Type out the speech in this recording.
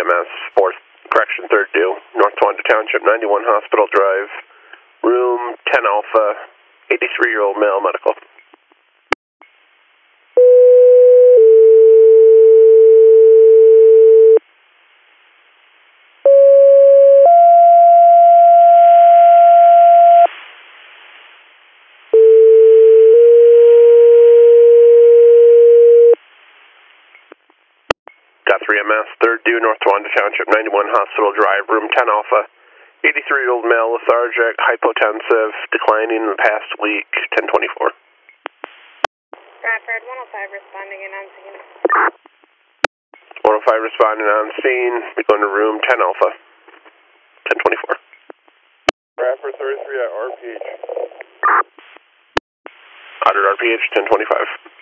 EMS, 4th, correction, 3rd due, North Towanda Township, 91 Hospital Drive, room 10 Alpha, 83-year-old male, medical. Got 3 MS, 3rd due, North Towanda Township, 91 Hospital Drive, room 10 Alpha, 83-year-old male, lethargic, hypotensive, declining in the past week, 1024. Bradford, 105 responding and on scene. 105 responding on scene, we go into room 10 Alpha, 1024. Bradford 33 at RPH. Otter RPH, 1025.